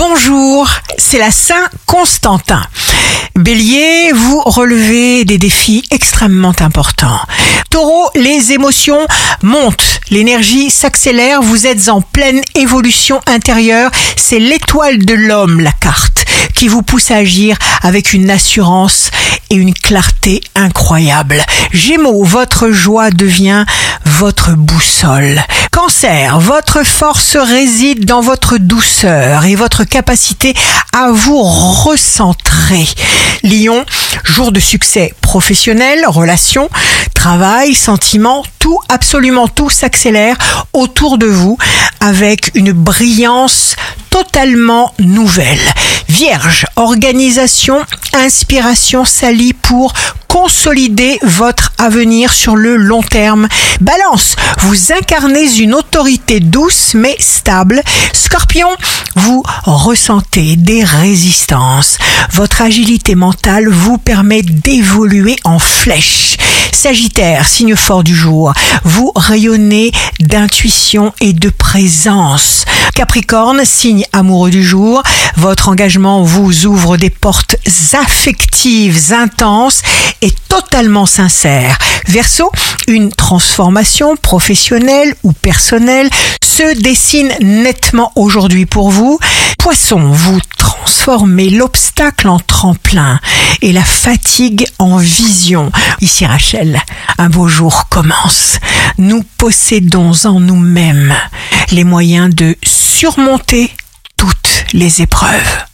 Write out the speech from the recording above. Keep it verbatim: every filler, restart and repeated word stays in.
Bonjour, c'est la Saint-Constantin. Bélier, vous relevez des défis extrêmement importants. Taureau, les émotions montent, l'énergie s'accélère, vous êtes en pleine évolution intérieure. C'est l'étoile de l'homme, la carte, qui vous pousse à agir avec une assurance et une clarté incroyable. Gémeaux, votre joie devient votre boussole. Cancer, votre force réside dans votre douceur et votre capacité à vous recentrer. Lion, jour de succès professionnel, relations, travail, sentiments, tout, absolument tout s'accélère autour de vous avec une brillance totalement nouvelle. Vierge, organisation, inspiration s'allie pour consolider votre avenir sur le long terme. Balance, vous incarnez une autorité douce mais stable. Scorpion, vous ressentez des résistances. Votre agilité mentale vous permet d'évoluer en flèche. Sagittaire, signe fort du jour, vous rayonnez d'intuition et de présence. Capricorne, signe amoureux du jour, votre engagement vous ouvre des portes affectives intenses et totalement sincères. Verseau, une transformation professionnelle ou personnelle se dessine nettement aujourd'hui pour vous. Poisson, vous transformez l'obstacle en tremplin et la fatigue en vision. Ici Rachel, un beau jour commence. Nous possédons en nous-mêmes les moyens de surmonter toutes les épreuves.